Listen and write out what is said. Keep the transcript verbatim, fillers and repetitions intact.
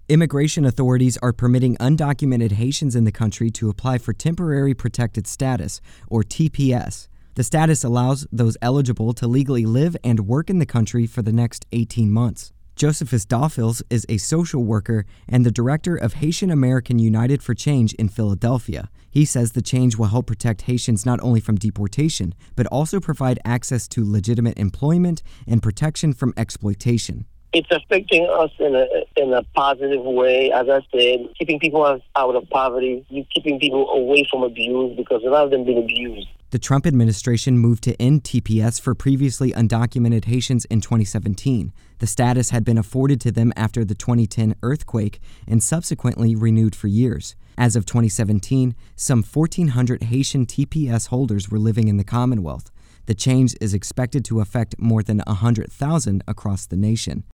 Immigration authorities are permitting undocumented Haitians in the country to apply for Temporary Protected Status, or T P S. The status allows those eligible to legally live and work in the country for the next eighteen months. Josephus Dawfils is a social worker and the director of Haitian American United for Change in Philadelphia. He says the change will help protect Haitians not only from deportation, but also provide access to legitimate employment and protection from exploitation. It's affecting us in a in a positive way. As I said, keeping people out of poverty, keeping people away from abuse, because a lot of them been abused. The Trump administration moved to end T P S for previously undocumented Haitians in twenty seventeen. The status had been afforded to them after the twenty ten earthquake and subsequently renewed for years. As of twenty seventeen, some fourteen hundred Haitian T P S holders were living in the Commonwealth. The change is expected to affect more than one hundred thousand across the nation.